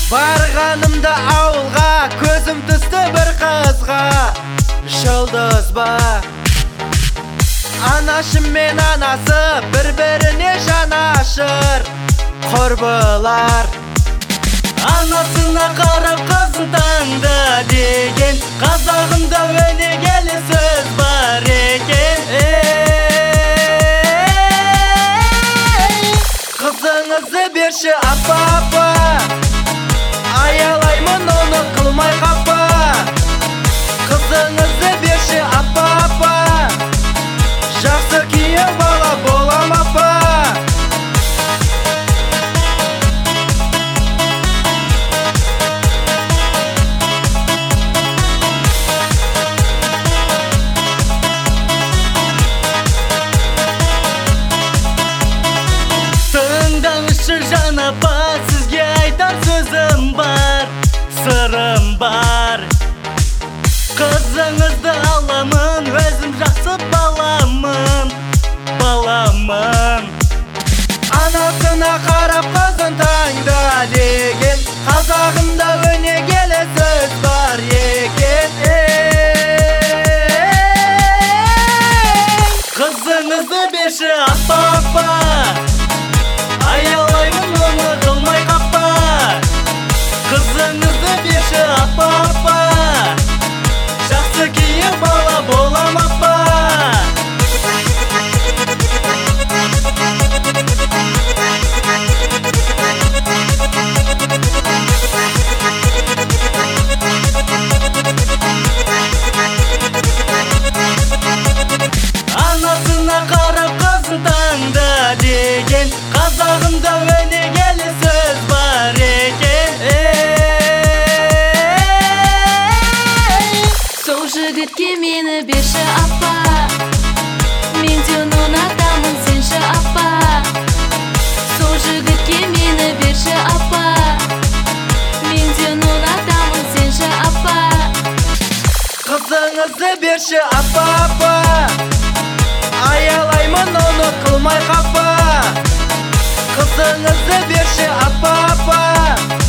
Барғанымда ауылға, көзім түсті бір қызға. Жұлдыз ба? Анашым мен анасы бір-біріне жанашыр құрбылар. Анасына қарап қызын таңды деген қазағында өнегелі сөз бар екен. Қызыңызды берші апа, аялаймын оны қылмай қапа. Қызыңызды берші апа, жақсы күйеу бала болам апа. Тыңдаңызшы жан апа, сізге айтар сөзім бар, сырым бар. Қызыңызды аламын, өзім жақсы баламын. Анасына қарап қызын таңда деген қазағында өнегелі сөз бар екен. Қызыңызды берші апа, аялаймын оны қылмай қапа. Қызыңызды берші апа, жақсы күйеу бала болам апа. Анасына қарап қызын таңда деген қазағында өнегелі сөз бар екен. Сол жігітке мені берші апа, мен де ұнатамын сенші апа. Сол жігітке мені берші апа, мен де ұнатамын сенші апа. Қызыңызды берші апа, аялаймын оны қылмай қапа. Қызыңызды берші апа,